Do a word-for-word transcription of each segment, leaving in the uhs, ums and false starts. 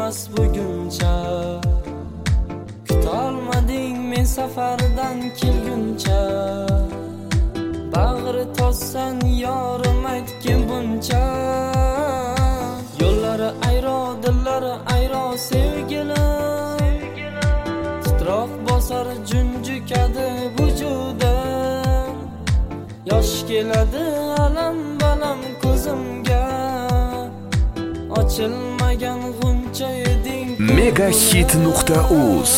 kelmas buguncha. Kutolmading men safardan kelguncha. Bag'ri to'ssan yorim aytgin buncha. Yo'llari ayro, dillari ayro sevgilim. Titroq bosar junjikadi vujudim. Yosh keladi alam balam ko'zimga. Ochilmagan g'uncha eding megahit nuqta uz.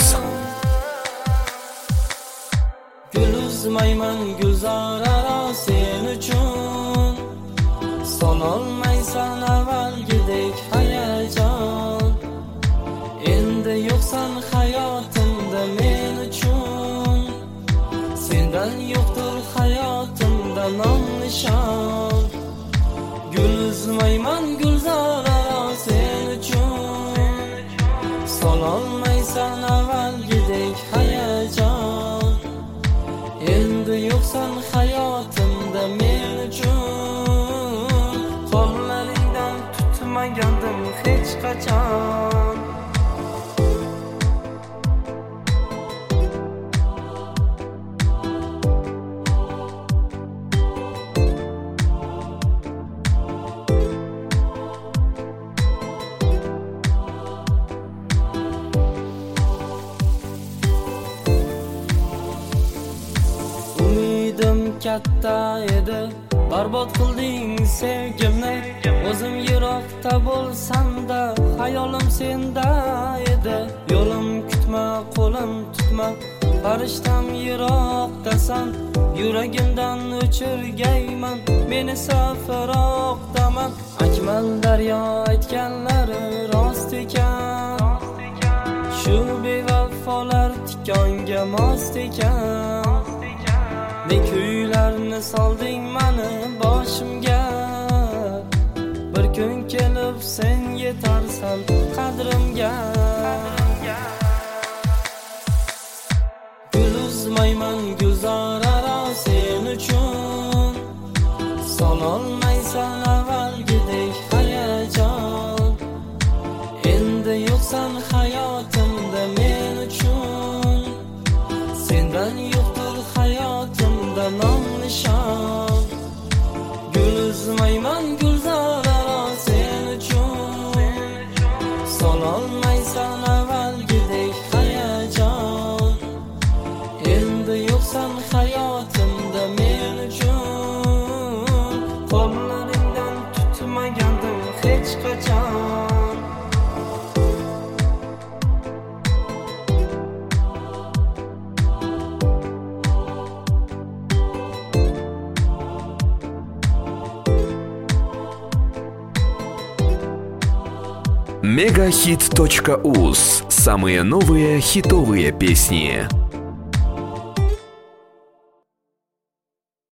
Gul uzmayman gulzor aro sen uchun. Sololmaysan avvalgidek hayajon. Endi yo'qsan hayotimda men uchun. Sendan yo'qdir hayotimda nom nishon. Gul uzmayman gulzor aro sen uchun. Sololmaysan avvalgidek hayajon. Endi yo'qsan hayotimda men uchun. Qo'llaringdan tutmagandim hech qachon. Katta edi, barbod qilding sevgimni. O'zim yiroqda bo'lsam-da, hayolim senda edi. Yo'lim kutma, qo'lim tutma, farishtam yiroqdasan. Yuragimdan o'chirgayman, meni safaroqdaman. Akmal daryo aytganlari rost ekan. Shu bevafolar tikonga most ekan. Ne kuylarni solding mani boshimga. Bir kun kelib sen yetarsan qadrimga. Gul uzmayman gulzor aro sen uchun. Sololmaysan avvalgidek hayajon. Endi yo'qsan hayotimda men uchun. Sendan yo'qdir hayotimda nom nishon. Gul uzmayman gulzor aro sen uchun. Sololmaysan avvalgidek hayajon. Endi yo'qsan hayotimda men uchun. Qo'llaringdan tutmagandim hech qachon. мегахит точка уз. Самые новые хитовые песни.